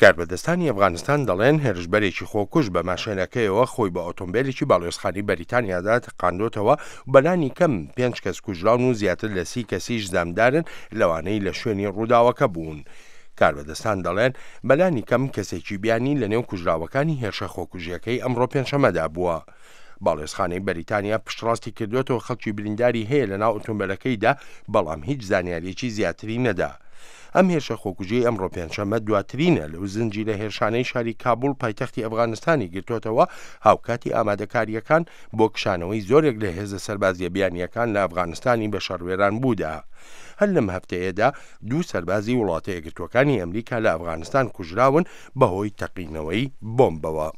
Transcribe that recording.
کاربەدەستانی ئەفغانستان دەڵێن هێرشبەرێکی خۆکوش بە ماشێنەکەیەوە خۆی بە ئۆتۆمبیلێکی باڵێۆزخانی بەریتانیادا تەقاندۆتەوە و بەلانی کەم 5 کەس کوژراون و زیاتر لە 30 کەسیش زامدارن لەوانەی لە شوێنی ڕووداوەکە بوون. کاربەدەستان دەڵێن بەلانی کەم کەسێکی بیانی لە نێو کوژراوەکانی هێرشە خۆکوژیەکەی ئەمڕۆ پێنجشەممەدا بووە. باڵێۆزخانەی بەریتانیا پشتڕاستی کردوێتەوە خەڵکی برینداری هەیە لە ناو ئۆتۆمبیلەکەیدا، بەڵام هیچ زانیاریەکی زیاتری نەدا. ئەم هێرشە خۆکوژی ئەمڕۆ پێنجشەممە دواترینە لەو زنجیرە هێرشانەی شاری کابوڵ پایتەختی ئەفغانستانی گرتوتەوە هاوکاتی ئامادەکاریەکان بۆ کشانەوەی زۆرێک لە هێزە سەربازیە بیانیەکان لە ئەفغانستانی بە شەڕوێران بوودا. هەر لەم هەفتەیەدا 2 سەربازی وڵاتە یەکگرتووەکانی ئەمریکا لە ئەفغانستان کوژراون بەهۆی تەقینەوەی بۆمبەوە.